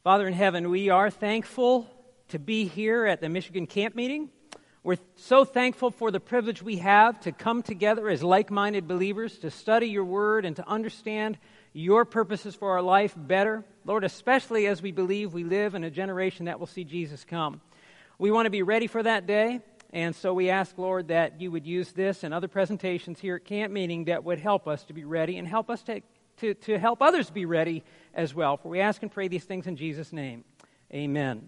Father in heaven, we are thankful to be here at the Michigan Camp Meeting. We're so thankful for the privilege we have to come together as like-minded believers, to study your word and to understand your purposes for our life better. Lord, especially as we believe we live in a generation that will see Jesus come. We want to be ready for that day, and so we ask, Lord, that you would use this and other presentations here at Camp Meeting that would help us to be ready and help us to help others be ready as well. For we ask and pray these things in Jesus' name. Amen.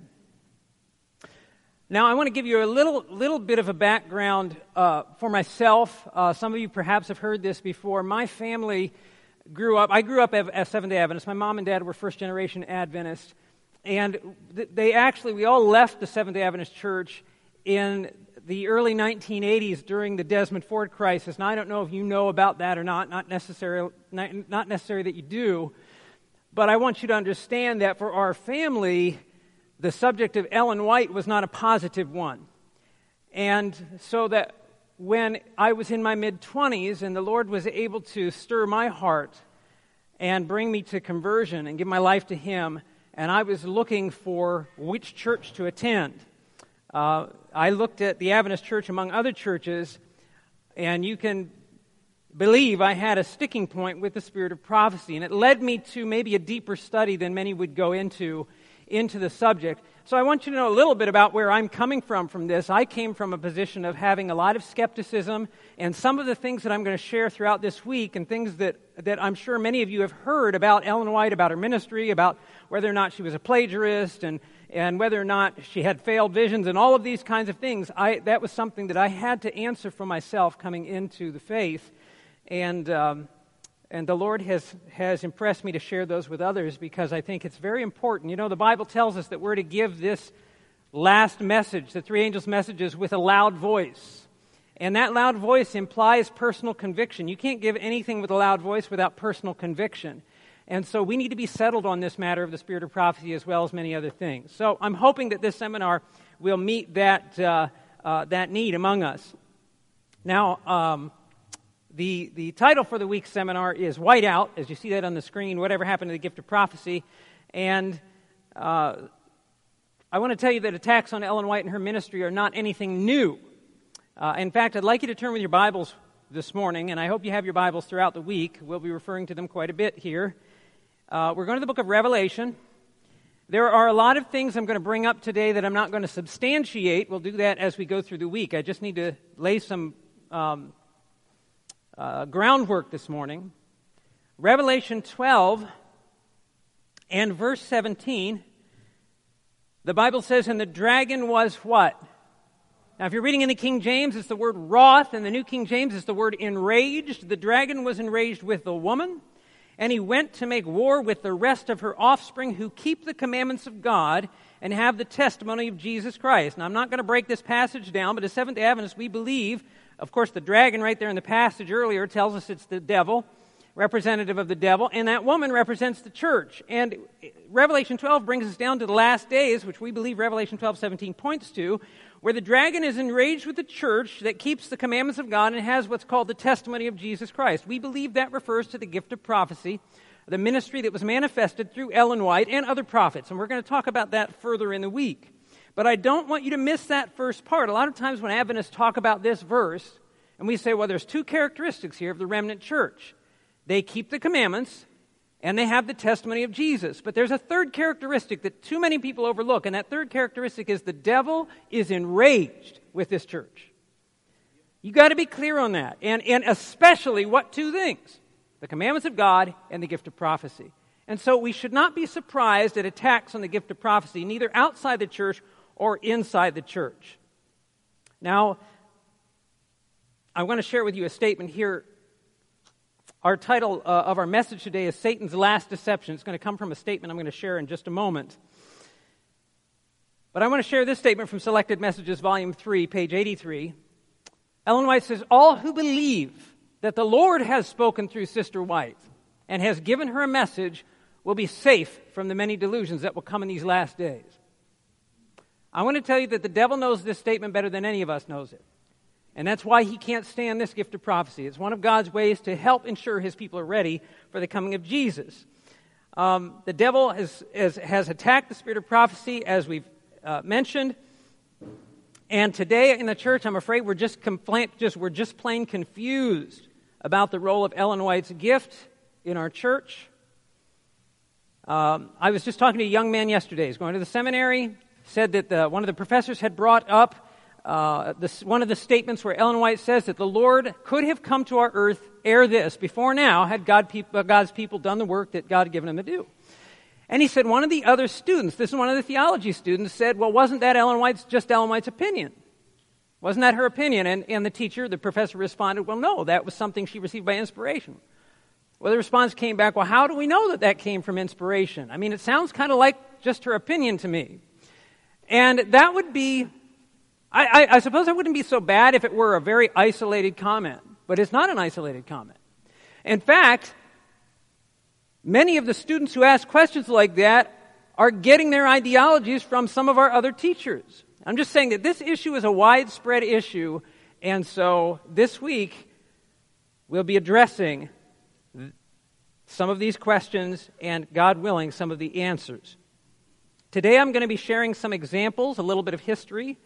Now, I want to give you a little bit of a background for myself. Some of you perhaps have heard this before. My family I grew up as Seventh-day Adventist. My mom and dad were first-generation Adventists. And we all left the Seventh-day Adventist Church in the early 1980s during the Desmond Ford crisis. Now, I don't know if you know about that or not necessary that you do, but I want you to understand that for our family, the subject of Ellen White was not a positive one. And so that when I was in my mid-20s and the Lord was able to stir my heart and bring me to conversion and give my life to Him, and I was looking for which church to attend, I looked at the Adventist Church among other churches, and you can believe I had a sticking point with the spirit of prophecy, and it led me to maybe a deeper study than many would go into the subject. So I want you to know a little bit about where I'm coming from this. I came from a position of having a lot of skepticism, and some of the things that I'm going to share throughout this week and things that I'm sure many of you have heard about Ellen White, about her ministry, about whether or not she was a plagiarist and whether or not she had failed visions and all of these kinds of things. That was something that I had to answer for myself coming into the faith, and the Lord has impressed me to share those with others because I think it's very important. You know, the Bible tells us that we're to give this last message, the three angels' messages, with a loud voice. And that loud voice implies personal conviction. You can't give anything with a loud voice without personal conviction. And so we need to be settled on this matter of the spirit of prophecy as well as many other things. So I'm hoping that this seminar will meet that need among us. Now, the title for the week's seminar is White Out, as you see that on the screen, Whatever Happened to the Gift of Prophecy. And I want to tell you that attacks on Ellen White and her ministry are not anything new. In fact, I'd like you to turn with your Bibles this morning, and I hope you have your Bibles throughout the week. We'll be referring to them quite a bit here. We're going to the book of Revelation. There are a lot of things I'm going to bring up today that I'm not going to substantiate. We'll do that as we go through the week. I just need to lay some groundwork this morning. Revelation 12 and verse 17, the Bible says, and the dragon was what? Now, if you're reading in the King James, it's the word wroth, and the New King James is the word enraged. The dragon was enraged with the woman, and he went to make war with the rest of her offspring who keep the commandments of God and have the testimony of Jesus Christ. Now, I'm not going to break this passage down, but as Seventh-day Adventists, we believe, of course, the dragon right there in the passage earlier tells us it's the devil, representative of the devil, and that woman represents the church. And Revelation 12 brings us down to the last days, which we believe Revelation 12:17 points to, where the dragon is enraged with the church that keeps the commandments of God and has what's called the testimony of Jesus Christ. We believe that refers to the gift of prophecy, the ministry that was manifested through Ellen White and other prophets. And we're going to talk about that further in the week. But I don't want you to miss that first part. A lot of times when Adventists talk about this verse, and we say, well, there's two characteristics here of the remnant church. They keep the commandments, and they have the testimony of Jesus. But there's a third characteristic that too many people overlook, and that third characteristic is the devil is enraged with this church. You got to be clear on that. And especially what two things? The commandments of God and the gift of prophecy. And so we should not be surprised at attacks on the gift of prophecy, neither outside the church or inside the church. Now, I want to share with you a statement here. Our title of our message today is Satan's Last Deception. It's going to come from a statement I'm going to share in just a moment. But I want to share this statement from Selected Messages, Volume 3, page 83. Ellen White says, all who believe that the Lord has spoken through Sister White and has given her a message will be safe from the many delusions that will come in these last days. I want to tell you that the devil knows this statement better than any of us knows it. And that's why he can't stand this gift of prophecy. It's one of God's ways to help ensure his people are ready for the coming of Jesus. The devil has attacked the spirit of prophecy, as we've mentioned. And today in the church, I'm afraid we're just plain confused about the role of Ellen White's gift in our church. I was just talking to a young man yesterday. He's going to the seminary. Said that one of the professors had brought up one of the statements where Ellen White says that the Lord could have come to our earth ere this, before now, had God's people done the work that God had given them to do. And he said one of the other students, this is one of the theology students, said, well, wasn't that Ellen White's opinion? Wasn't that her opinion? And the professor responded, well, no, that was something she received by inspiration. Well, the response came back, well, how do we know that came from inspiration? I mean, it sounds kind of like just her opinion to me. And that would be, I suppose that wouldn't be so bad if it were a very isolated comment, but it's not an isolated comment. In fact, many of the students who ask questions like that are getting their ideologies from some of our other teachers. I'm just saying that this issue is a widespread issue, and so this week we'll be addressing some of these questions and, God willing, some of the answers. Today I'm going to be sharing some examples, a little bit of history,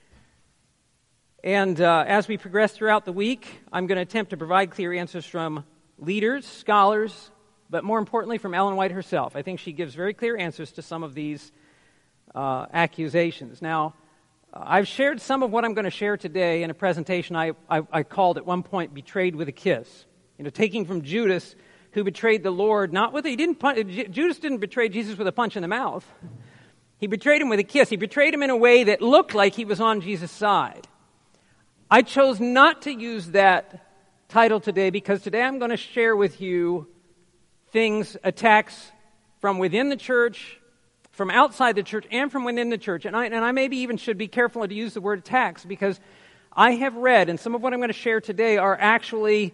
and as we progress throughout the week, I'm going to attempt to provide clear answers from leaders, scholars, but more importantly from Ellen White herself. I think she gives very clear answers to some of these accusations. Now, I've shared some of what I'm going to share today in a presentation I called at one point "Betrayed with a Kiss." Taking from Judas, who betrayed the Lord, Judas didn't betray Jesus with a punch in the mouth. He betrayed him with a kiss. He betrayed him in a way that looked like he was on Jesus' side. I chose not to use that title today because today I'm going to share with you attacks from within the church, from outside the church, and from within the church. And I maybe even should be careful to use the word attacks because I have read, and some of what I'm going to share today are actually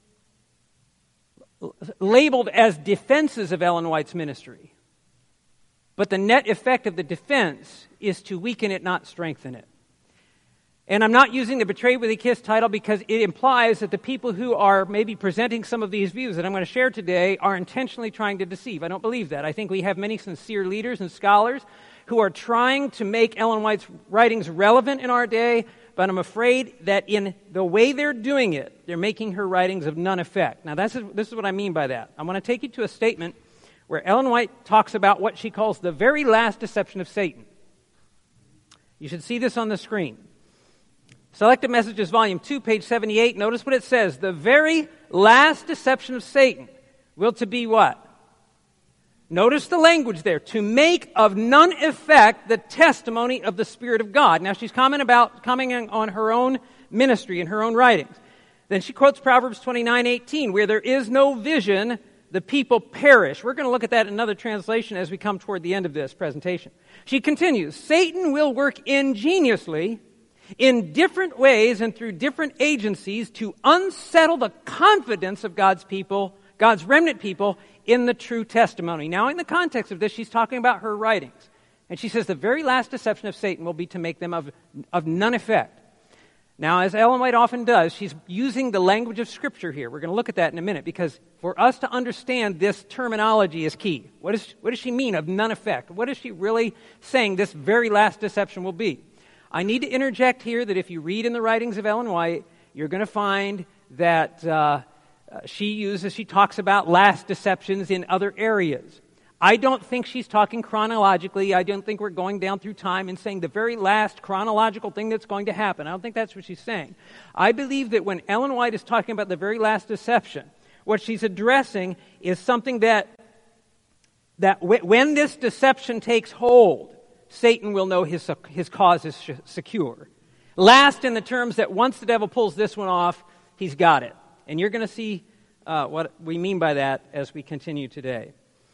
labeled as defenses of Ellen White's ministry. But the net effect of the defense is to weaken it, not strengthen it. And I'm not using the Betrayed with a Kiss title because it implies that the people who are maybe presenting some of these views that I'm going to share today are intentionally trying to deceive. I don't believe that. I think we have many sincere leaders and scholars who are trying to make Ellen White's writings relevant in our day, but I'm afraid that in the way they're doing it, they're making her writings of none effect. Now, this is what I mean by that. I want to take you to a statement where Ellen White talks about what she calls the very last deception of Satan. You should see this on the screen. Selected Messages, Volume 2, page 78. Notice what it says. The very last deception of Satan will to be what? Notice the language there. To make of none effect the testimony of the Spirit of God. Now she's commenting on her own ministry and her own writings. Then she quotes Proverbs 29:18, where there is no vision, the people perish. We're going to look at that in another translation as we come toward the end of this presentation. She continues, Satan will work ingeniously in different ways and through different agencies to unsettle the confidence of God's people, God's remnant people, in the true testimony. Now, in the context of this, she's talking about her writings. And she says the very last deception of Satan will be to make them of none effect. Now, as Ellen White often does, she's using the language of Scripture here. We're going to look at that in a minute, because for us to understand this terminology is key. What does she mean of none effect? What is she really saying this very last deception will be? I need to interject here that if you read in the writings of Ellen White, you're going to find that she talks about last deceptions in other areas. I don't think she's talking chronologically. I don't think we're going down through time and saying the very last chronological thing that's going to happen. I don't think that's what she's saying. I believe that when Ellen White is talking about the very last deception, what she's addressing is something that when this deception takes hold, Satan will know his cause is secure. Last in the terms that once the devil pulls this one off, he's got it. And you're going to see what we mean by that as we continue today.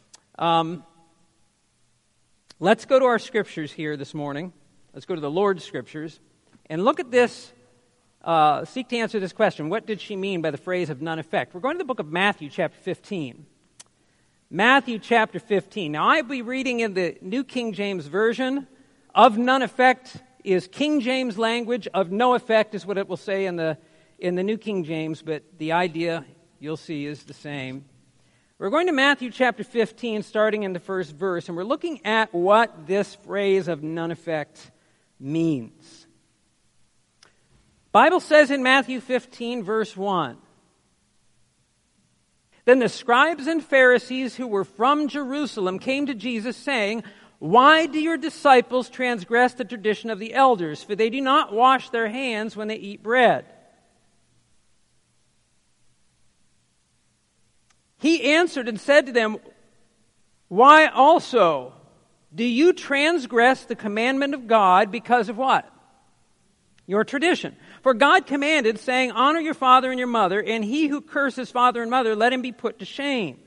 Let's go to our scriptures here this morning. Let's go to the Lord's scriptures and look at this, seek to answer this question. What did she mean by the phrase of none effect? We're going to the book of Matthew chapter 15. Matthew chapter 15. Now, I'll be reading in the New King James Version. Of none effect is King James language. Of no effect is what it will say in the New King James, but the idea, you'll see, is the same. We're going to Matthew chapter 15, starting in the first verse, and we're looking at what this phrase of none effect means. Bible says in Matthew 15, verse 1, "Then the scribes and Pharisees who were from Jerusalem came to Jesus, saying, 'Why do your disciples transgress the tradition of the elders? For they do not wash their hands when they eat bread.' He answered and said to them, 'Why also do you transgress the commandment of God because of what? Your tradition. For God commanded, saying, Honor your father and your mother, and he who curses father and mother, let him be put to shame.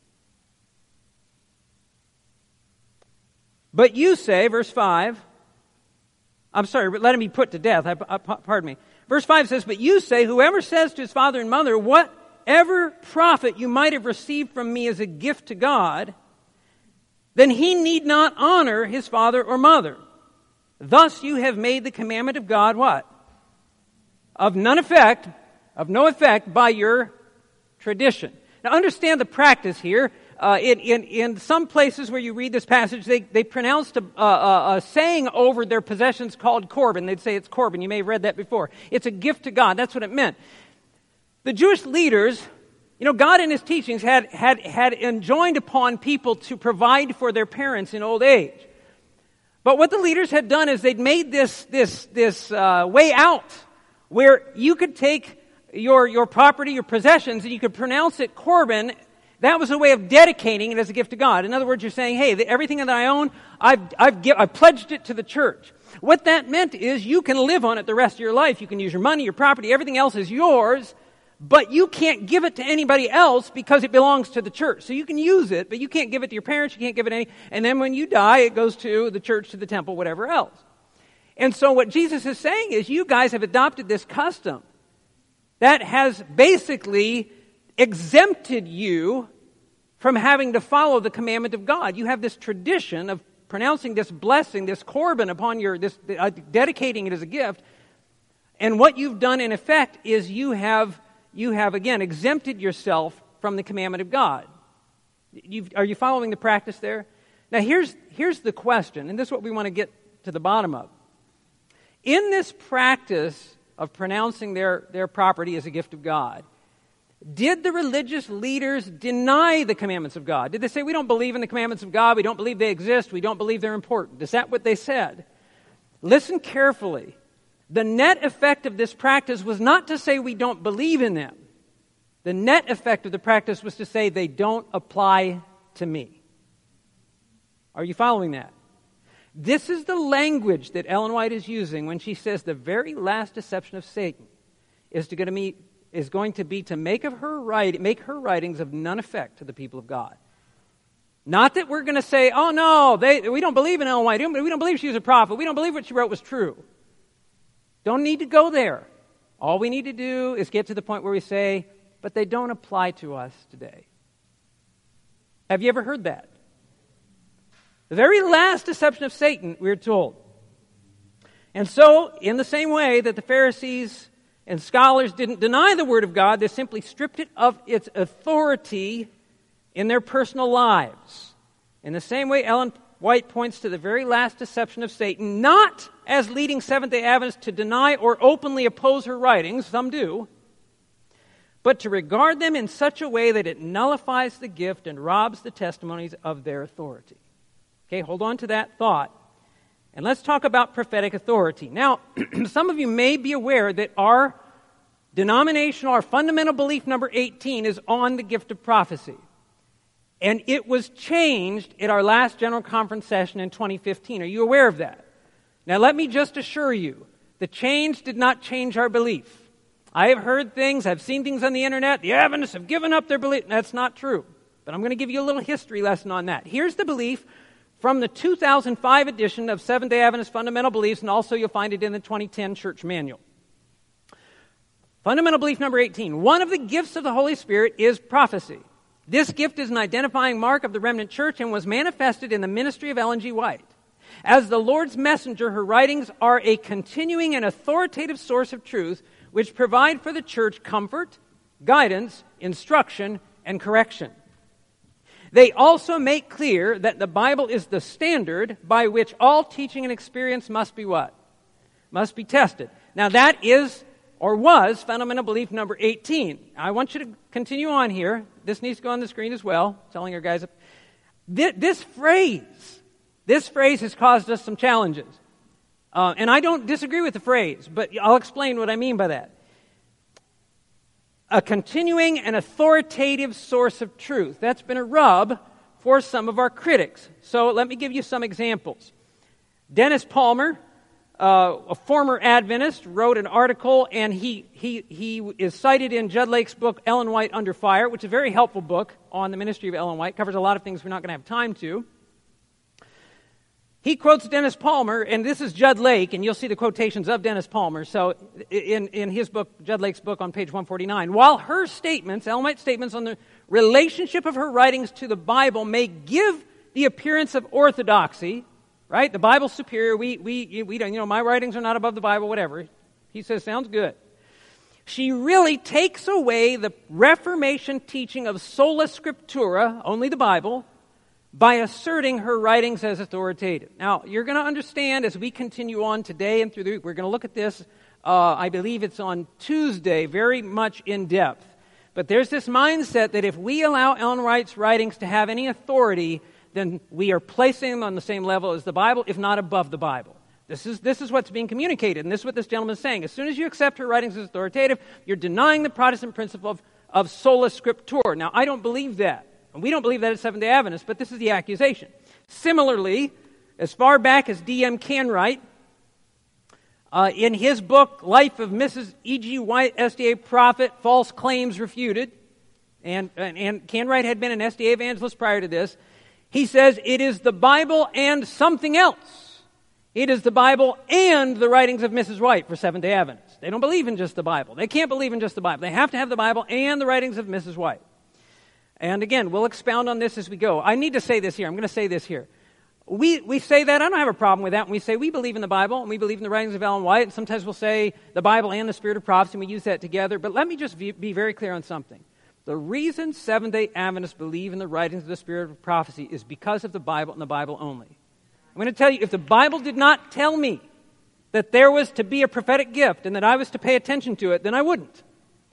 But you say,'" verse 5, let him be put to death. Pardon me. Verse 5 says, "But you say, whoever says to his father and mother, whatever profit you might have received from me as a gift to God, then he need not honor his father or mother. Thus you have made the commandment of God," what? "Of no effect by your tradition." Now understand the practice here. In some places where you read this passage, they pronounced a saying over their possessions called Corban. They'd say it's Corban. You may have read that before. It's a gift to God. That's what it meant. The Jewish leaders, God in His teachings had enjoined upon people to provide for their parents in old age. But what the leaders had done is they'd made this way out where you could take your property, your possessions, and you could pronounce it Corban. That was a way of dedicating it as a gift to God. In other words, you're saying, hey, everything that I own, I've pledged it to the church. What that meant is you can live on it the rest of your life. You can use your money, your property, everything else is yours, but you can't give it to anybody else because it belongs to the church. So you can use it, but you can't give it to your parents, you can't give it and then when you die, it goes to the church, to the temple, whatever else. And so what Jesus is saying is you guys have adopted this custom that has basically exempted you from having to follow the commandment of God. You have this tradition of pronouncing this blessing, this Corban upon dedicating it as a gift. And what you've done in effect is you have again exempted yourself from the commandment of God. Are you following the practice there? Now here's the question, and this is what we want to get to the bottom of. In this practice of pronouncing their property as a gift of God, did the religious leaders deny the commandments of God? Did they say, we don't believe in the commandments of God, we don't believe they exist, we don't believe they're important? Is that what they said? Listen carefully. The net effect of this practice was not to say we don't believe in them. The net effect of the practice was to say they don't apply to me. Are you following that? This is the language that Ellen White is using when she says the very last deception of Satan is going to be to make her writings of none effect to the people of God. Not that we're going to say, oh no, we don't believe in Ellen White, we don't believe she was a prophet, we don't believe what she wrote was true. Don't need to go there. All we need to do is get to the point where we say, but they don't apply to us today. Have you ever heard that? The very last deception of Satan, we're told. And so, in the same way that the Pharisees and scholars didn't deny the Word of God, they simply stripped it of its authority in their personal lives. In the same way, Ellen White points to the very last deception of Satan, not as leading Seventh-day Adventists to deny or openly oppose her writings, some do, but to regard them in such a way that it nullifies the gift and robs the testimonies of their authority. Okay, hold on to that thought. And let's talk about prophetic authority. Now, some of you may be aware that our denominational, our fundamental belief number 18 is on the gift of prophecy. And it was changed at our last General Conference session in 2015. Are you aware of that? Now, let me just assure you, the change did not change our belief. I have heard things, I've seen things on the internet, the Adventists have given up their belief. That's not true. But I'm going to give you a little history lesson on that. Here's the belief from the 2005 edition of Seventh-day Adventist Fundamental Beliefs, and also you'll find it in the 2010 Church Manual. Fundamental belief number 18. One of the gifts of the Holy Spirit is prophecy. This gift is an identifying mark of the remnant church and was manifested in the ministry of Ellen G. White. As the Lord's messenger, her writings are a continuing and authoritative source of truth which provide for the church comfort, guidance, instruction, and correction. They also make clear that the Bible is the standard by which all teaching and experience must be what? Must be tested. Now that is, or was, fundamental belief number 18. I want you to continue on here. This needs to go on the screen as well, telling your guys. This phrase has caused us some challenges. And I don't disagree with the phrase, but I'll explain what I mean by that. A continuing and authoritative source of truth. That's been a rub for some of our critics. So let me give you some examples. Dennis Palmer, a former Adventist, wrote an article, and he is cited in Judd Lake's book, Ellen White Under Fire, which is a very helpful book on the ministry of Ellen White. Covers a lot of things we're not going to have time to. He quotes Dennis Palmer, and this is Judd Lake, and you'll see the quotations of Dennis Palmer. So in his book, Judd Lake's book on page 149, while her statements, Ellen White's statements on the relationship of her writings to the Bible may give the appearance of orthodoxy, right? The Bible's superior. We don't, my writings are not above the Bible, whatever. He says, sounds good. She really takes away the Reformation teaching of sola scriptura, only the Bible, by asserting her writings as authoritative. Now, you're going to understand as we continue on today and through the week, we're going to look at this, I believe it's on Tuesday, very much in depth. But there's this mindset that if we allow Ellen White's writings to have any authority, then we are placing them on the same level as the Bible, if not above the Bible. This is what's being communicated, and this is what this gentleman is saying. As soon as you accept her writings as authoritative, you're denying the Protestant principle of sola scriptura. Now, I don't believe that. And we don't believe that as Seventh-day Adventists, but this is the accusation. Similarly, as far back as D.M. Canwright, in his book, Life of Mrs. E.G. White, SDA Prophet, False Claims Refuted, and Canwright had been an SDA evangelist prior to this, he says, it is the Bible and something else. It is the Bible and the writings of Mrs. White for Seventh-day Adventists. They don't believe in just the Bible. They can't believe in just the Bible. They have to have the Bible and the writings of Mrs. White. And again, we'll expound on this as we go. I need to say this here. I'm going to say this here. We say that. I don't have a problem with that. When we say we believe in the Bible and we believe in the writings of Ellen White, and sometimes we'll say the Bible and the Spirit of prophecy, and we use that together. But let me just be very clear on something. The reason Seventh-day Adventists believe in the writings of the Spirit of prophecy is because of the Bible and the Bible only. I'm going to tell you, if the Bible did not tell me that there was to be a prophetic gift and that I was to pay attention to it, then I wouldn't.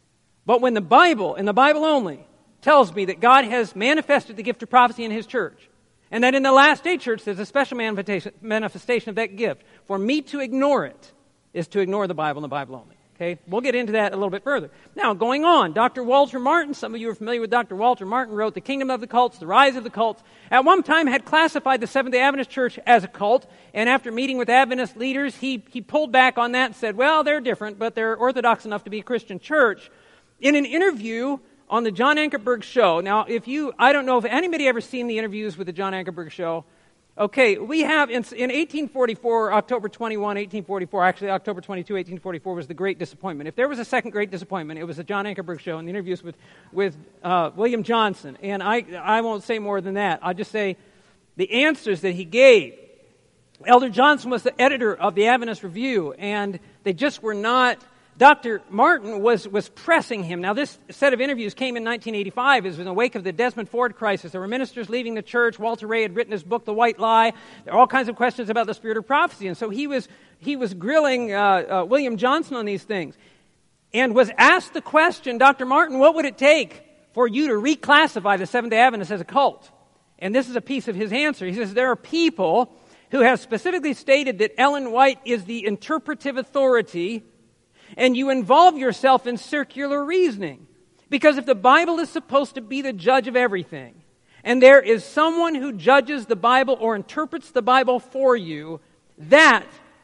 But when the Bible, and the Bible only, tells me that God has manifested the gift of prophecy in His church, and that in the last day church there's a special manifestation of that gift, for me to ignore it is to ignore the Bible and the Bible only. Okay, we'll get into that a little bit further. Now, going on, Dr. Walter Martin, some of you are familiar with Dr. Walter Martin, wrote The Kingdom of the Cults, The Rise of the Cults. At one time had classified the Seventh-day Adventist Church as a cult, and after meeting with Adventist leaders, he pulled back on that and said, well, they're different, but they're orthodox enough to be a Christian church. In an interview on the John Ankerberg Show, now I don't know if anybody ever seen the interviews with the John Ankerberg Show. Okay, we have, in 1844, October 21, 1844, actually October 22, 1844 was the Great Disappointment. If there was a second Great Disappointment, it was the John Ankerberg Show and the interviews with William Johnson. And I won't say more than that. I'll just say the answers that he gave. Elder Johnson was the editor of the Adventist Review, and they just were not... Dr. Martin was pressing him. Now, this set of interviews came in 1985. It was in the wake of the Desmond Ford crisis. There were ministers leaving the church. Walter Ray had written his book, The White Lie. There are all kinds of questions about the Spirit of prophecy. And so he was grilling William Johnson on these things and was asked the question, Dr. Martin, what would it take for you to reclassify the Seventh-day Adventists as a cult? And this is a piece of his answer. He says, there are people who have specifically stated that Ellen White is the interpretive authority, and you involve yourself in circular reasoning. Because if the Bible is supposed to be the judge of everything, and there is someone who judges the Bible or interprets the Bible for you, that's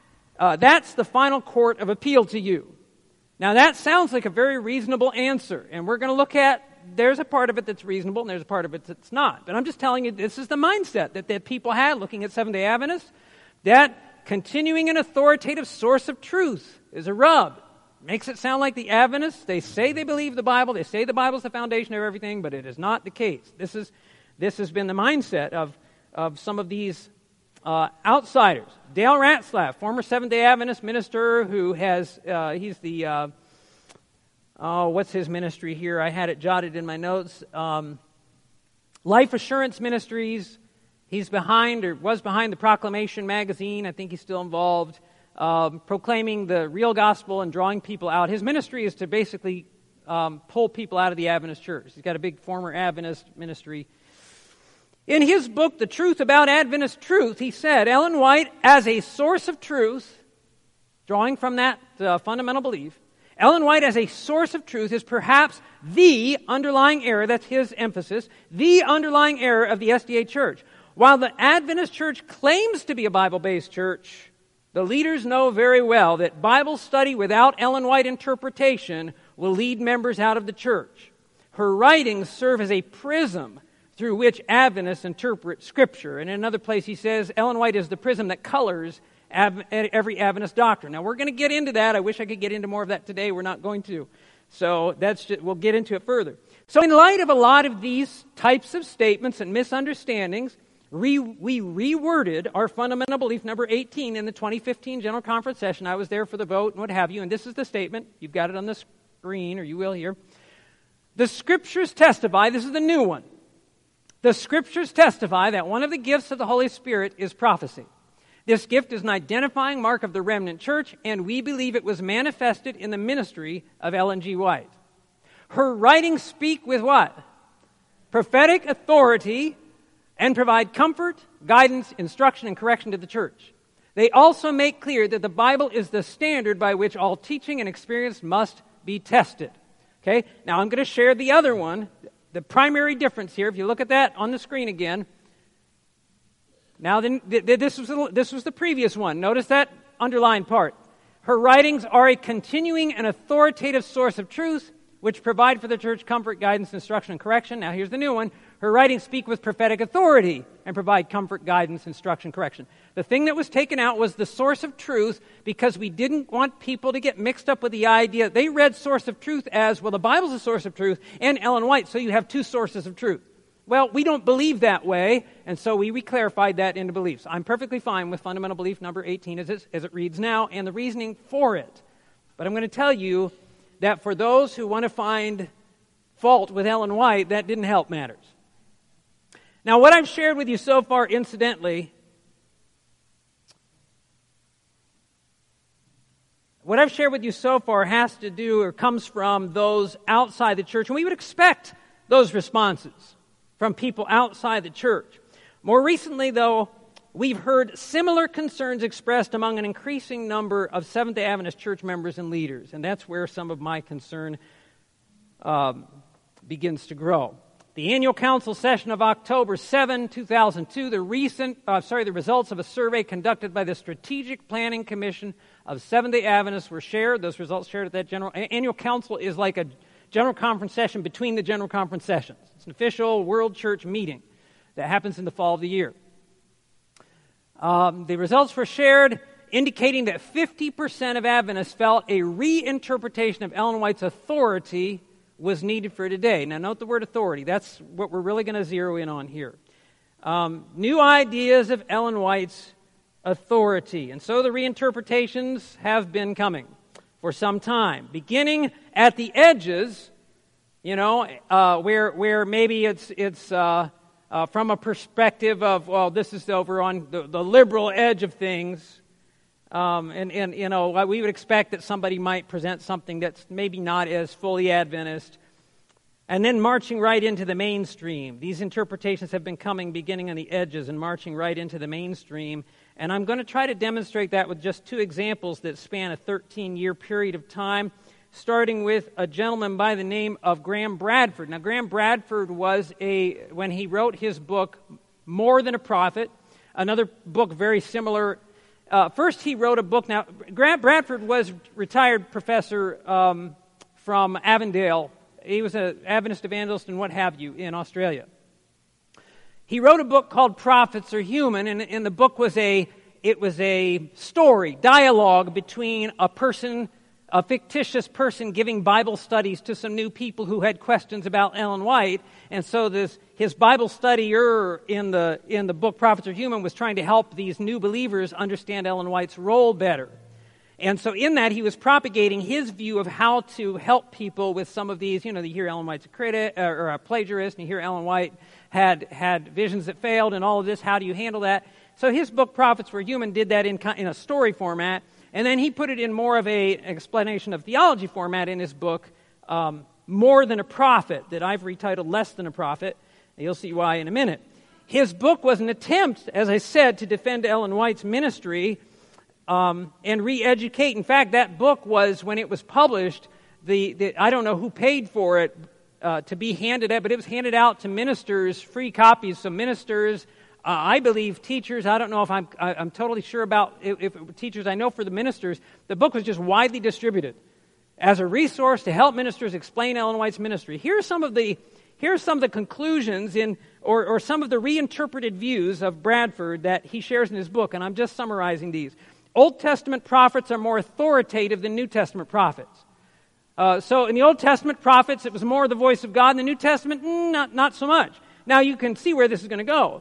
the final court of appeal to you. Now that sounds like a very reasonable answer, and we're going to look at, there's a part of it that's reasonable, and there's a part of it that's not. But I'm just telling you, this is the mindset that people had looking at Seventh-day Adventists, that continuing an authoritative source of truth is a rub. Makes it sound like the Adventists, they say they believe the Bible, they say the Bible's the foundation of everything, but it is not the case. This has been the mindset of some of these outsiders. Dale Ratzlaff, former Seventh-day Adventist minister who has, he's the, what's his ministry here? I had it jotted in my notes. Life Assurance Ministries, he's behind, or was behind, the Proclamation magazine. I think he's still involved, proclaiming the real gospel and drawing people out. His ministry is to basically pull people out of the Adventist church. He's got a big former Adventist ministry. In his book, The Truth About Adventist Truth, he said, Ellen White, as a source of truth, drawing from that fundamental belief, Ellen White as a source of truth is perhaps the underlying error, that's his emphasis, the underlying error of the SDA Church. While the Adventist Church claims to be a Bible-based church, the leaders know very well that Bible study without Ellen White interpretation will lead members out of the church. Her writings serve as a prism through which Adventists interpret Scripture. And in another place he says, Ellen White is the prism that colors every Adventist doctrine. Now, we're going to get into that. I wish I could get into more of that today. We're not going to. So we'll get into it further. So in light of a lot of these types of statements and misunderstandings, we reworded our fundamental belief number 18 in the 2015 General Conference session. I was there for the vote and what have you. And this is the statement. You've got it on the screen, or you will here. The Scriptures testify, this is the new one. The Scriptures testify that one of the gifts of the Holy Spirit is prophecy. This gift is an identifying mark of the remnant church, and we believe it was manifested in the ministry of Ellen G. White. Her writings speak with what? Prophetic authority, and provide comfort, guidance, instruction, and correction to the church. They also make clear that the Bible is the standard by which all teaching and experience must be tested. Okay? Now I'm going to share the other one, the primary difference here. If you look at that on the screen again. Now, this was the previous one. Notice that underlined part. Her writings are a continuing and authoritative source of truth, which provide for the church comfort, guidance, instruction, and correction. Now, here's the new one. Her writings speak with prophetic authority and provide comfort, guidance, instruction, correction. The thing that was taken out was the source of truth, because we didn't want people to get mixed up with the idea. They read source of truth as, well, the Bible's a source of truth, and Ellen White, so you have two sources of truth. Well, we don't believe that way, and so we reclarified that into beliefs. I'm perfectly fine with fundamental belief number 18 as it reads now, and the reasoning for it. But I'm going to tell you that for those who want to find fault with Ellen White, that didn't help matters. Now, what I've shared with you so far, incidentally, has to do or comes from those outside the church, and we would expect those responses from people outside the church. More recently, though, we've heard similar concerns expressed among an increasing number of Seventh-day Adventist church members and leaders, and that's where some of my concern begins to grow. The annual council session of October 7, 2002, the results of a survey conducted by the Strategic Planning Commission of Seventh-day Adventists were shared. Those results shared at that annual council is like a general conference session between the general conference sessions. It's an official World Church meeting that happens in the fall of the year. The results were shared indicating that 50% of Adventists felt a reinterpretation of Ellen White's authority was needed for today. Now note the word authority. That's what we're really going to zero in on here. New ideas of Ellen White's authority. And so the reinterpretations have been coming for some time, beginning at the edges, where maybe it's from a perspective of, well, this is over on the liberal edge of things, we would expect that somebody might present something that's maybe not as fully Adventist, and then marching right into the mainstream. These interpretations have been coming beginning on the edges and marching right into the mainstream. And I'm going to try to demonstrate that with just two examples that span a 13-year period of time, starting with a gentleman by the name of Graham Bradford. Now, Graham Bradford was when he wrote his book, More Than a Prophet, another book very similar. First, he wrote a book. Now, Graham Bradford was retired professor from Avondale. He was an Adventist evangelist and what have you in Australia. He wrote a book called Prophets Are Human, and the book was a story, dialogue between a fictitious person giving Bible studies to some new people who had questions about Ellen White. And so his Bible studier in the book Prophets Are Human was trying to help these new believers understand Ellen White's role better. And so in that, he was propagating his view of how to help people with some of these. You hear Ellen White's a critic or a plagiarist, and you hear Ellen White had visions that failed and all of this. How do you handle that? So his book, Prophets Were Human, did that in a story format, and then he put it in more of an explanation of theology format in his book, More Than a Prophet, that I've retitled Less Than a Prophet. You'll see why in a minute. His book was an attempt, as I said, to defend Ellen White's ministry and re-educate. In fact, that book was, when it was published, I don't know who paid for it to be handed out, but it was handed out to ministers, free copies. So ministers, I believe teachers, I don't know if I'm totally sure about if it were teachers. I know for the ministers, the book was just widely distributed as a resource to help ministers explain Ellen White's ministry. Here are some of the conclusions or some of the reinterpreted views of Bradford that he shares in his book, and I'm just summarizing these. Old Testament prophets are more authoritative than New Testament prophets. So in the Old Testament prophets, it was more the voice of God. In the New Testament, not so much. Now you can see where this is going to go.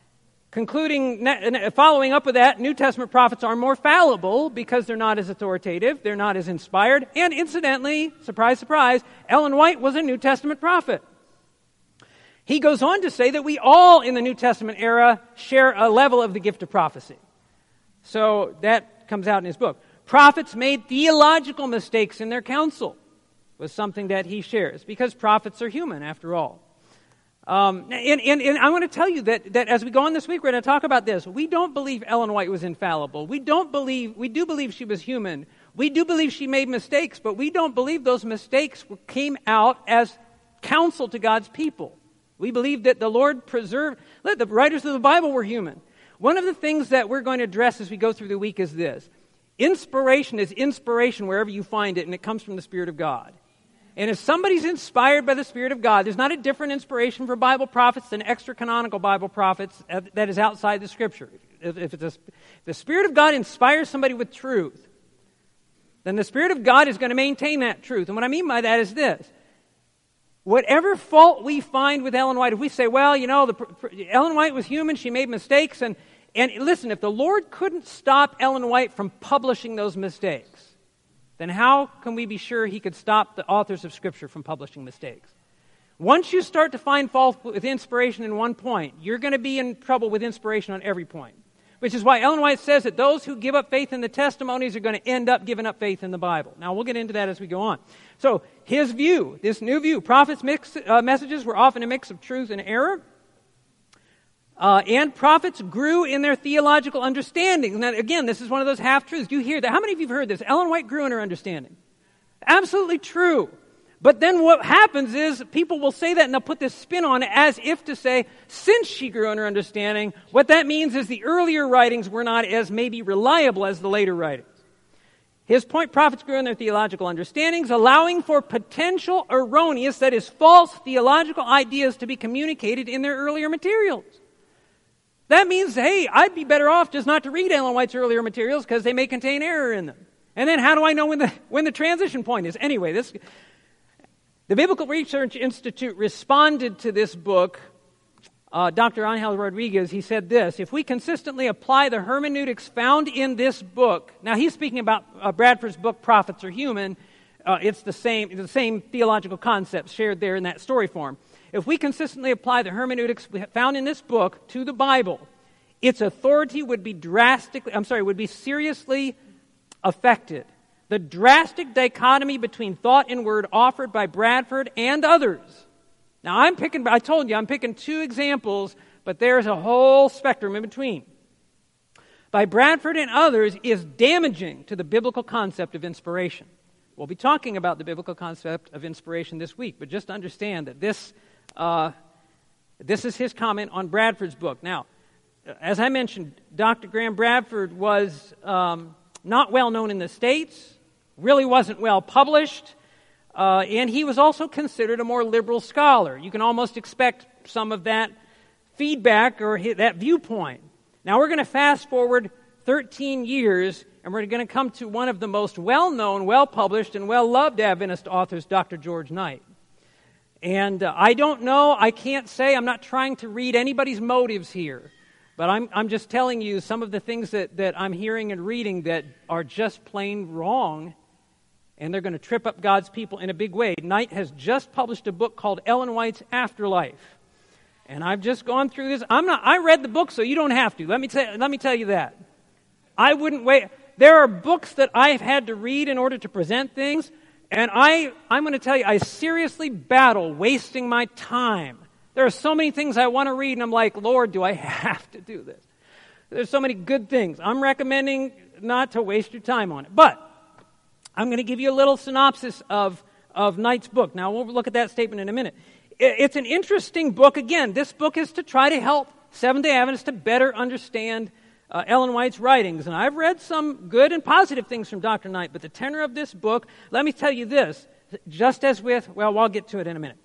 Following up with that, New Testament prophets are more fallible because they're not as authoritative, they're not as inspired, and incidentally, surprise, surprise, Ellen White was a New Testament prophet. He goes on to say that we all in the New Testament era share a level of the gift of prophecy. So that comes out in his book. Prophets made theological mistakes in their counsel, was something that he shares, because prophets are human after all. And I want to tell you that as we go on this week, we're going to talk about this. We don't believe Ellen White was infallible. We do believe she was human. We do believe she made mistakes, but we don't believe those mistakes came out as counsel to God's people. We believe that the Lord preserved, the writers of the Bible were human. One of the things that we're going to address as we go through the week is this. Inspiration is inspiration wherever you find it, and it comes from the Spirit of God. And if somebody's inspired by the Spirit of God, there's not a different inspiration for Bible prophets than extra-canonical Bible prophets that is outside the Scripture. If the Spirit of God inspires somebody with truth, then the Spirit of God is going to maintain that truth. And what I mean by that is this. Whatever fault we find with Ellen White, if we say, well, Ellen White was human, she made mistakes, and listen, if the Lord couldn't stop Ellen White from publishing those mistakes, then how can we be sure he could stop the authors of Scripture from publishing mistakes? Once you start to find fault with inspiration in one point, you're going to be in trouble with inspiration on every point. Which is why Ellen White says that those who give up faith in the testimonies are going to end up giving up faith in the Bible. Now, we'll get into that as we go on. So, his view, this new view, prophets' messages were often a mix of truth and error. And prophets grew in their theological understanding. Now, again, this is one of those half-truths. You hear that. How many of you have heard this? Ellen White grew in her understanding. Absolutely true. But then what happens is people will say that and they'll put this spin on it as if to say, since she grew in her understanding, what that means is the earlier writings were not as maybe reliable as the later writings. His point, prophets grew in their theological understandings, allowing for potential erroneous, that is false theological ideas to be communicated in their earlier materials. That means, hey, I'd be better off just not to read Ellen White's earlier materials because they may contain error in them. And then how do I know when the transition point is? Anyway, the Biblical Research Institute responded to this book. Dr. Angel Rodriguez, he said this: if we consistently apply the hermeneutics found in this book, now he's speaking about Bradford's book, Prophets Are Human. It's the same theological concepts shared there in that story form. If we consistently apply the hermeneutics found in this book to the Bible, its authority would be seriously affected. The drastic dichotomy between thought and word offered by Bradford and others. Now I told you I'm picking two examples, but there's a whole spectrum in between. By Bradford and others is damaging to the biblical concept of inspiration. We'll be talking about the biblical concept of inspiration this week, but just understand that this is his comment on Bradford's book. Now, as I mentioned, Dr. Graham Bradford was not well known in the States, really wasn't well published, and he was also considered a more liberal scholar. You can almost expect some of that feedback or that viewpoint. Now we're going to fast forward 13 years, and we're going to come to one of the most well-known, well-published, and well-loved Adventist authors, Dr. George Knight. And I don't know, I can't say, I'm not trying to read anybody's motives here, but I'm just telling you some of the things that I'm hearing and reading that are just plain wrong, and they're going to trip up God's people in a big way. Knight has just published a book called Ellen White's Afterlife. And I've just gone through this. I read the book, so you don't have to. Let me tell you that. I wouldn't wait. There are books that I've had to read in order to present things, and I'm going to tell you, I seriously battle wasting my time. There are so many things I want to read, and I'm like, Lord, do I have to do this? There's so many good things. I'm recommending not to waste your time on it. But I'm going to give you a little synopsis of Knight's book. Now, we'll look at that statement in a minute. It's an interesting book. Again, this book is to try to help Seventh-day Adventists to better understand Ellen White's writings. And I've read some good and positive things from Dr. Knight, but the tenor of this book, let me tell you this, just as with, well, I'll get to it in a minute.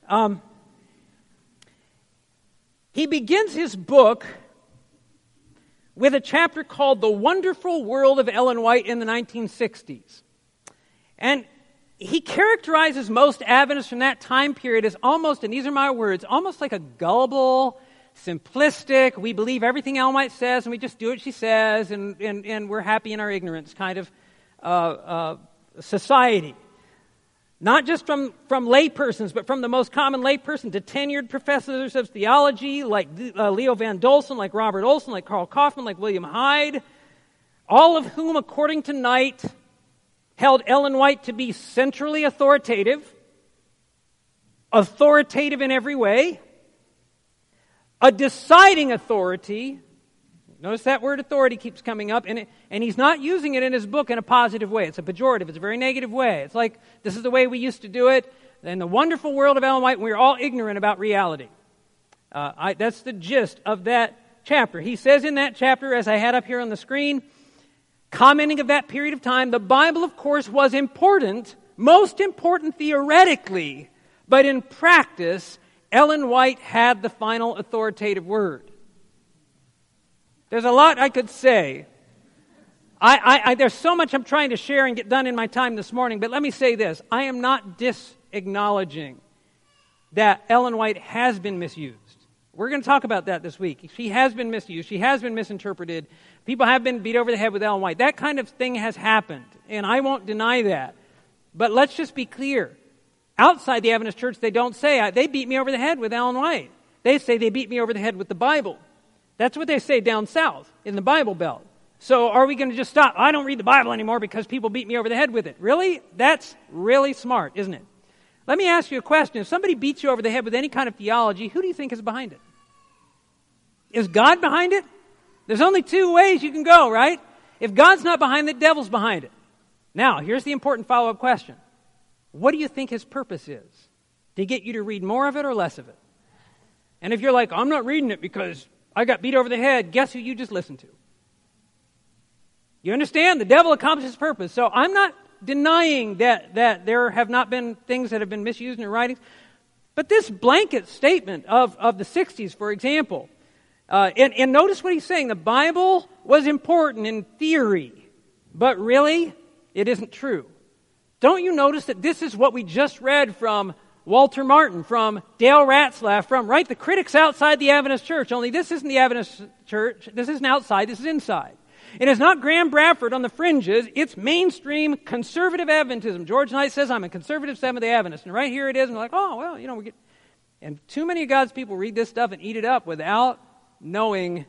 He begins his book with a chapter called The Wonderful World of Ellen White in the 1960s. And he characterizes most Adventists from that time period as almost, and these are my words, almost like a gullible, simplistic, we believe everything Ellen White says and we just do what she says and we're happy in our ignorance kind of society. Not just from laypersons, but from the most common layperson to tenured professors of theology like Leo Van Dolsen, like Robert Olson, like Carl Kaufman, like William Hyde, all of whom, according to Knight, held Ellen White to be centrally authoritative in every way, a deciding authority. Notice that word authority keeps coming up, and he's not using it in his book in a positive way. It's a pejorative. It's a very negative way. It's like, this is the way we used to do it. In the wonderful world of Ellen White, we're all ignorant about reality. That's the gist of that chapter. He says in that chapter, as I had up here on the screen, commenting of that period of time, the Bible, of course, was important, most important theoretically, but in practice, Ellen White had the final authoritative word. There's a lot I could say. There's so much I'm trying to share and get done in my time this morning, but let me say this. I am not disacknowledging that Ellen White has been misused. We're going to talk about that this week. She has been misused. She has been misinterpreted. People have been beat over the head with Ellen White. That kind of thing has happened, and I won't deny that. But let's just be clear. Outside the Adventist church, they don't say, they beat me over the head with Ellen White. They say they beat me over the head with the Bible. That's what they say down south in the Bible Belt. So are we going to just stop? I don't read the Bible anymore because people beat me over the head with it. Really? That's really smart, isn't it? Let me ask you a question. If somebody beats you over the head with any kind of theology, who do you think is behind it? Is God behind it? There's only two ways you can go, right? If God's not behind it, the devil's behind it. Now, here's the important follow-up question. What do you think his purpose is? To get you to read more of it or less of it? And if you're like, I'm not reading it because I got beat over the head, guess who you just listened to? You understand? The devil accomplishes his purpose. So I'm not denying that there have not been things that have been misused in her writings. But this blanket statement of the 60s, for example, and notice what he's saying. The Bible was important in theory, but really, it isn't true. Don't you notice that this is what we just read from Walter Martin, from Dale Ratzlaff, from, right, the critics outside the Adventist church. Only this isn't the Adventist church. This isn't outside. This is inside. And it's not Graham Bradford on the fringes. It's mainstream conservative Adventism. George Knight says, I'm a conservative Seventh-day Adventist. And right here it is. And we're like, oh, well, we get... And too many of God's people read this stuff and eat it up without knowing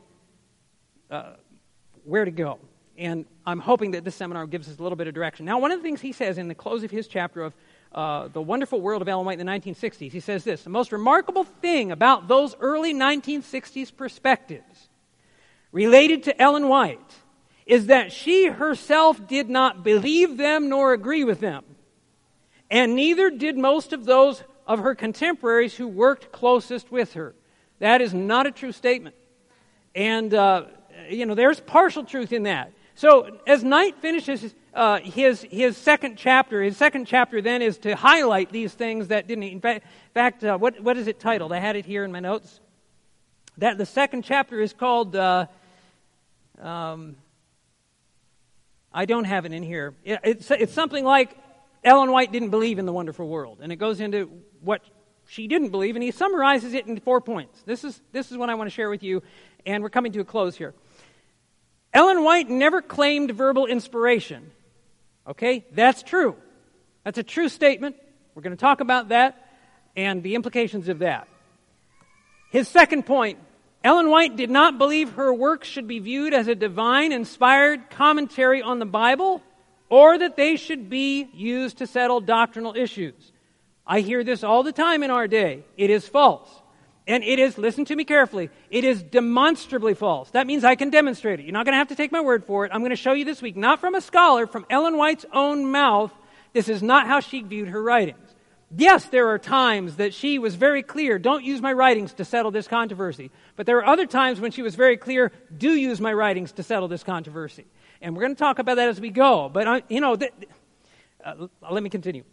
where to go. And I'm hoping that this seminar gives us a little bit of direction. Now, one of the things he says in the close of his chapter of The Wonderful World of Ellen White in the 1960s, he says this: the most remarkable thing about those early 1960s perspectives related to Ellen White is that she herself did not believe them nor agree with them. And neither did most of those of her contemporaries who worked closest with her. That is not a true statement. And, there's partial truth in that. So as Knight finishes his second chapter then is to highlight these things that didn't. In fact, what is it titled? I had it here in my notes. That the second chapter is called. I don't have it in here. It's something like Ellen White didn't believe in the wonderful world, and it goes into what she didn't believe, and he summarizes it in 4 points. This is what I want to share with you, and we're coming to a close here. Ellen White never claimed verbal inspiration. Okay, that's true. That's a true statement. We're going to talk about that and the implications of that. His second point, Ellen White did not believe her works should be viewed as a divine, inspired commentary on the Bible, or that they should be used to settle doctrinal issues. I hear this all the time in our day. It is false. And it is, listen to me carefully, it is demonstrably false. That means I can demonstrate it. You're not going to have to take my word for it. I'm going to show you this week, not from a scholar, from Ellen White's own mouth. This is not how she viewed her writings. Yes, there are times that she was very clear, don't use my writings to settle this controversy. But there are other times when she was very clear, do use my writings to settle this controversy. And we're going to talk about that as we go. But, let me continue.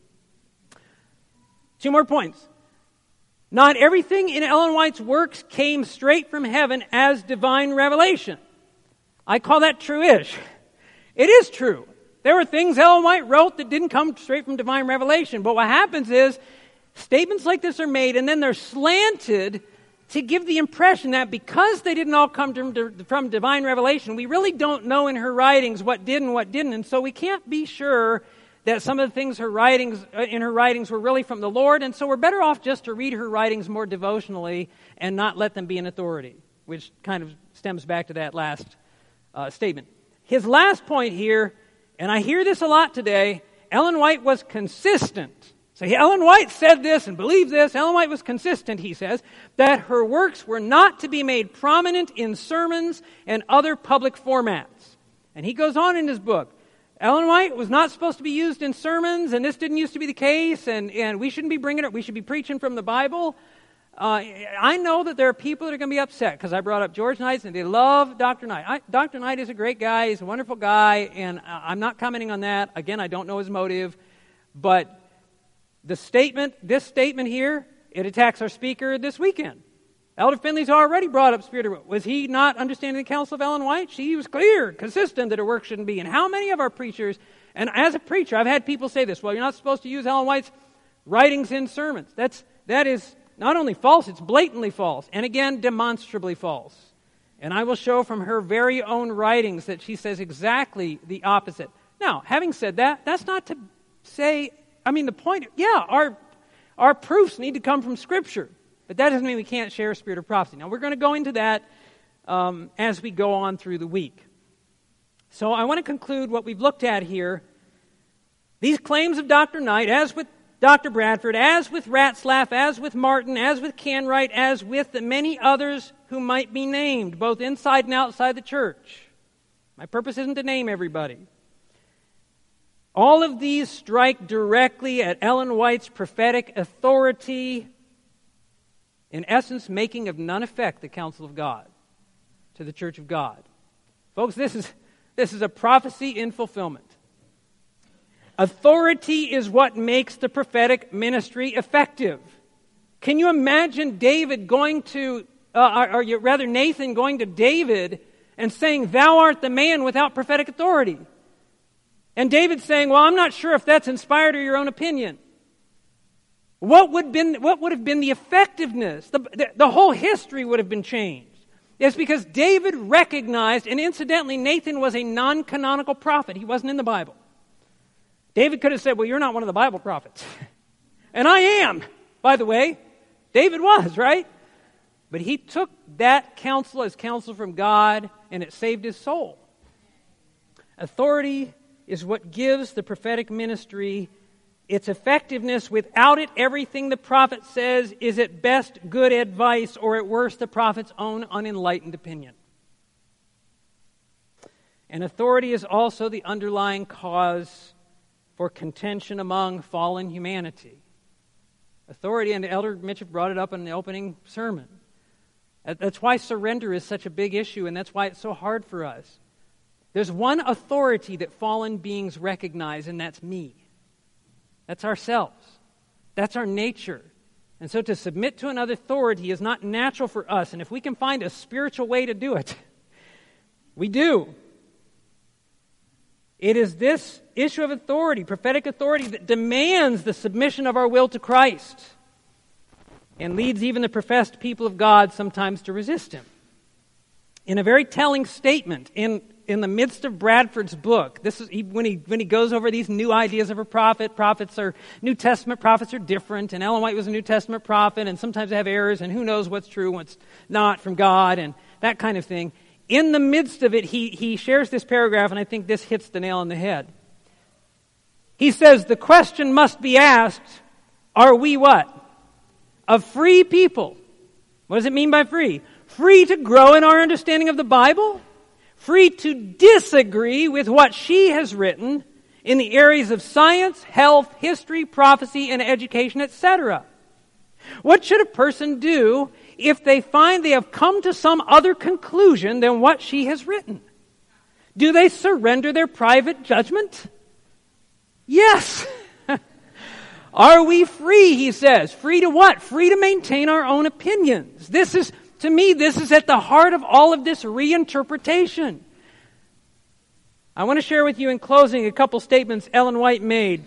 2 more points. Not everything in Ellen White's works came straight from heaven as divine revelation. I call that true-ish. It is true. There were things Ellen White wrote that didn't come straight from divine revelation. But what happens is, statements like this are made and then they're slanted to give the impression that because they didn't all come from divine revelation, we really don't know in her writings what did and what didn't. And so we can't be sure that some of the things in her writings were really from the Lord, and so we're better off just to read her writings more devotionally and not let them be an authority, which kind of stems back to that last statement. His last point here, and I hear this a lot today, Ellen White was consistent. So Ellen White said this and believed this. Ellen White was consistent, he says, that her works were not to be made prominent in sermons and other public formats. And he goes on in his book, Ellen White was not supposed to be used in sermons, and this didn't used to be the case, and we shouldn't be bringing it. We should be preaching from the Bible. I know that there are people that are going to be upset because I brought up George Knight, and they love Dr. Knight. Dr. Knight is a great guy. He's a wonderful guy, and I'm not commenting on that. Again, I don't know his motive, but this statement here, it attacks our speaker this weekend. Elder Finley's already brought up spirit of will. Was he not understanding the counsel of Ellen White? She was clear, consistent that her work shouldn't be. And how many of our preachers, and as a preacher, I've had people say this, well, you're not supposed to use Ellen White's writings in sermons. That is not only false, it's blatantly false. And again, demonstrably false. And I will show from her very own writings that she says exactly the opposite. Now, having said that, that's not to say, the point, our proofs need to come from Scripture. But that doesn't mean we can't share a spirit of prophecy. Now, we're going to go into that as we go on through the week. So I want to conclude what we've looked at here. These claims of Dr. Knight, as with Dr. Bradford, as with Ratzlaff, as with Martin, as with Canright, as with the many others who might be named, both inside and outside the church. My purpose isn't to name everybody. All of these strike directly at Ellen White's prophetic authority, in essence, making of none effect the counsel of God to the church of God. Folks, this is a prophecy in fulfillment. Authority is what makes the prophetic ministry effective. Can you imagine Nathan going to David and saying, "Thou art the man without prophetic authority"? And David saying, "Well, I'm not sure if that's inspired or your own opinion." What would have been the effectiveness? The whole history would have been changed. It's because David recognized, and incidentally, Nathan was a non-canonical prophet. He wasn't in the Bible. David could have said, "Well, you're not one of the Bible prophets." And I am, by the way. David was, right? But he took that counsel as counsel from God, and it saved his soul. Authority is what gives the prophetic ministry its effectiveness. Without it, everything the prophet says is at best good advice, or at worst the prophet's own unenlightened opinion. And authority is also the underlying cause for contention among fallen humanity. Authority, and Elder Mitchell brought it up in the opening sermon. That's why surrender is such a big issue, and that's why it's so hard for us. There's one authority that fallen beings recognize, and that's me. That's ourselves. That's our nature. And so to submit to another authority is not natural for us. And if we can find a spiritual way to do it, we do. It is this issue of authority, prophetic authority, that demands the submission of our will to Christ and leads even the professed people of God sometimes to resist Him. In a very telling statement in in the midst of Bradford's book. This is when he goes over these new ideas of a prophet. New Testament prophets are different, and Ellen White was a New Testament prophet, and sometimes they have errors, and who knows what's true, what's not from God, and that kind of thing. In the midst of it, he shares this paragraph, and I think this hits the nail on the head. He says, the question must be asked, are we what? A free people. What does it mean by free? Free to grow in our understanding of the Bible? Free to disagree with what she has written in the areas of science, health, history, prophecy, and education, etc. What should a person do if they find they have come to some other conclusion than what she has written? Do they surrender their private judgment? Yes. Are we free, he says? Free to what? Free to maintain our own opinions. To me, this is at the heart of all of this reinterpretation. I want to share with you in closing a couple statements Ellen White made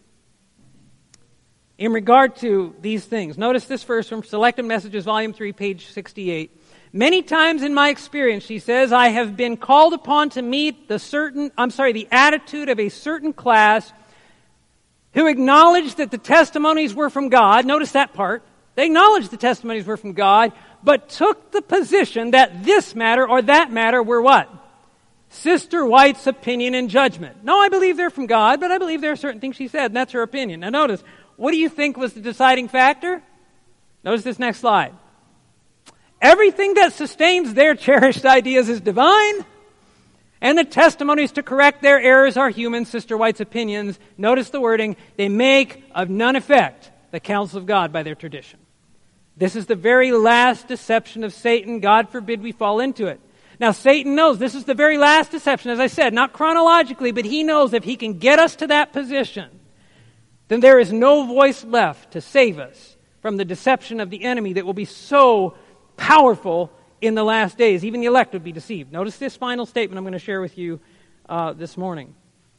in regard to these things. Notice this verse from Selected Messages, Volume 3, page 68. Many times in my experience, she says, I have been called upon to meet the attitude of a certain class who acknowledged that the testimonies were from God. Notice that part. They acknowledged the testimonies were from God, but took the position that this matter or that matter were what? Sister White's opinion and judgment. No, I believe they're from God, but I believe there are certain things she said, and that's her opinion. Now notice, what do you think was the deciding factor? Notice this next slide. Everything that sustains their cherished ideas is divine, and the testimonies to correct their errors are human, Sister White's opinions. Notice the wording, they make of none effect the counsel of God by their tradition. This is the very last deception of Satan. God forbid we fall into it. Now, Satan knows this is the very last deception, as I said, not chronologically, but he knows if he can get us to that position, then there is no voice left to save us from the deception of the enemy that will be so powerful in the last days. Even the elect would be deceived. Notice this final statement I'm going to share with you this morning.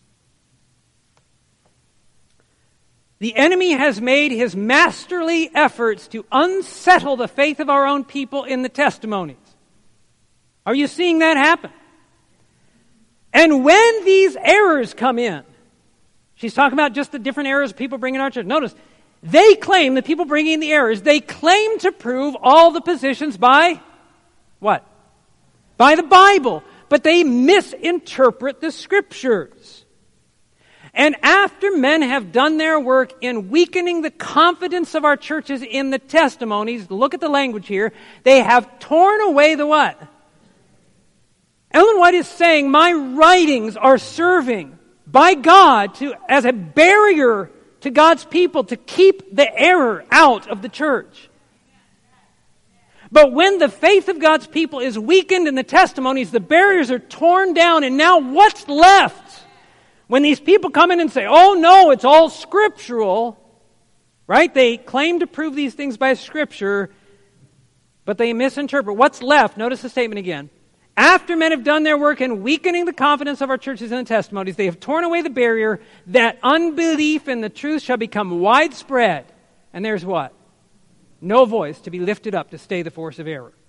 The enemy has made his masterly efforts to unsettle the faith of our own people in the testimonies. Are you seeing that happen? And when these errors come in, she's talking about just the different errors people bring in our church. Notice, they claim, the people bringing in the errors, they claim to prove all the positions by what? By the Bible. But they misinterpret the Scriptures. And after men have done their work in weakening the confidence of our churches in the testimonies, look at the language here, they have torn away the what? Ellen White is saying, my writings are serving by God as a barrier to God's people to keep the error out of the church. But when the faith of God's people is weakened in the testimonies, the barriers are torn down, and now what's left? When these people come in and say, oh no, it's all scriptural, right? They claim to prove these things by Scripture, but they misinterpret. What's left? Notice the statement again. After men have done their work in weakening the confidence of our churches in the testimonies, they have torn away the barrier that unbelief in the truth shall become widespread. And there's what? No voice to be lifted up to stay the force of error.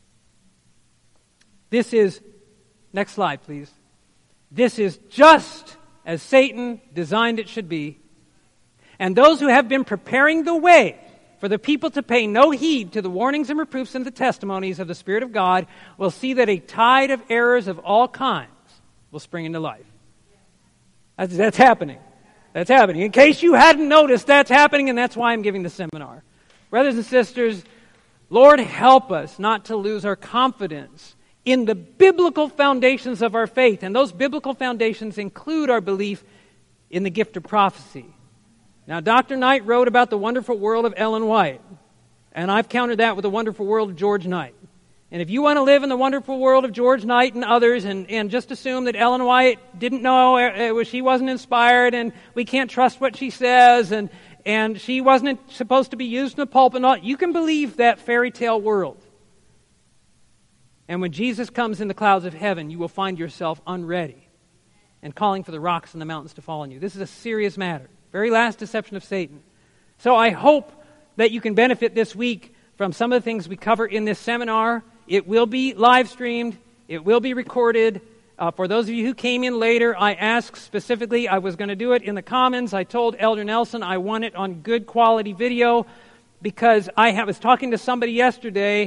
This is, next slide please. This is just as Satan designed it should be. And those who have been preparing the way for the people to pay no heed to the warnings and reproofs and the testimonies of the Spirit of God will see that a tide of errors of all kinds will spring into life. That's happening. That's happening. In case you hadn't noticed, that's happening, and that's why I'm giving the seminar. Brothers and sisters, Lord, help us not to lose our confidence in the biblical foundations of our faith. And those biblical foundations include our belief in the gift of prophecy. Now, Dr. Knight wrote about the wonderful world of Ellen White, and I've countered that with the wonderful world of George Knight. And if you want to live in the wonderful world of George Knight and others and just assume that Ellen White didn't know, she wasn't inspired, and we can't trust what she says, and she wasn't supposed to be used in the pulpit and all, you can believe that fairy tale world. And when Jesus comes in the clouds of heaven, you will find yourself unready and calling for the rocks and the mountains to fall on you. This is a serious matter. Very last deception of Satan. So I hope that you can benefit this week from some of the things we cover in this seminar. It will be live streamed. It will be recorded. For those of you who came in later, I asked specifically, I was going to do it in the Commons. I told Elder Nelson I want it on good quality video because I was talking to somebody yesterday,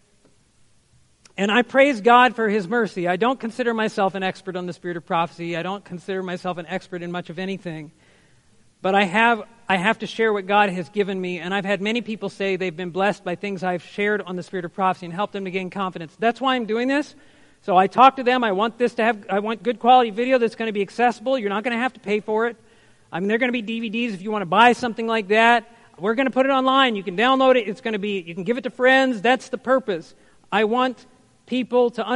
and I praise God for His mercy. I don't consider myself an expert on the spirit of prophecy. I don't consider myself an expert in much of anything. But I have to share what God has given me, and I've had many people say they've been blessed by things I've shared on the spirit of prophecy and helped them to gain confidence. That's why I'm doing this. So I talked to them. I want good quality video that's going to be accessible. You're not going to have to pay for it. I mean, there are going to be DVDs if you want to buy something like that. We're going to put it online. You can download it. You can give it to friends. That's the purpose. I want people to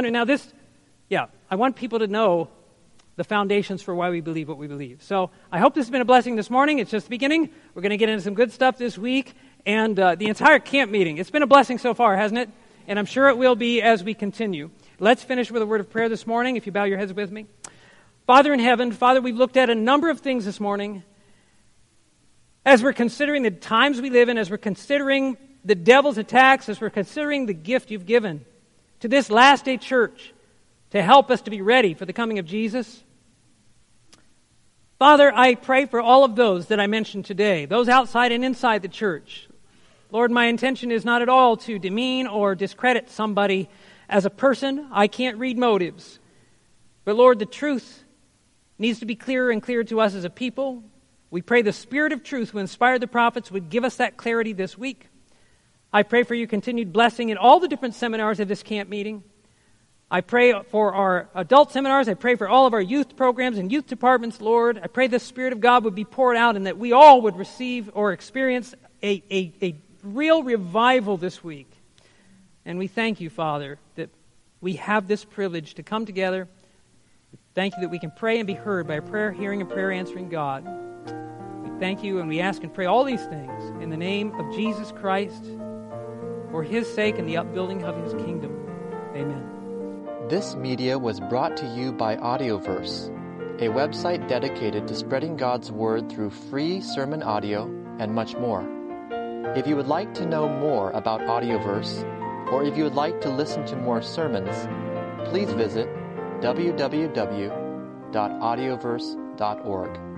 I want people to know the foundations for why we believe what we believe. So I hope this has been a blessing this morning. It's just the beginning. We're going to get into some good stuff this week. And the entire camp meeting, it's been a blessing so far, hasn't it? And I'm sure it will be as we continue. Let's finish with a word of prayer this morning, if you bow your heads with me. Father in heaven, Father, we've looked at a number of things this morning. As we're considering the times we live in, as we're considering the devil's attacks, as we're considering the gift you've given to this last day church to help us to be ready for the coming of Jesus. Father, I pray for all of those that I mentioned today, those outside and inside the church. Lord, my intention is not at all to demean or discredit somebody as a person. I can't read motives. But Lord, the truth needs to be clearer and clearer to us as a people. We pray the Spirit of truth who inspired the prophets would give us that clarity this week. I pray for your continued blessing in all the different seminars of this camp meeting. I pray for our adult seminars. I pray for all of our youth programs and youth departments, Lord. I pray the Spirit of God would be poured out and that we all would receive or experience a real revival this week. And we thank you, Father, that we have this privilege to come together. Thank you that we can pray and be heard by a prayer-hearing and prayer-answering God. We thank you and we ask and pray all these things in the name of Jesus Christ, for His sake and the upbuilding of His kingdom. Amen. This media was brought to you by Audioverse, a website dedicated to spreading God's Word through free sermon audio and much more. If you would like to know more about Audioverse, or if you would like to listen to more sermons, please visit www.audioverse.org.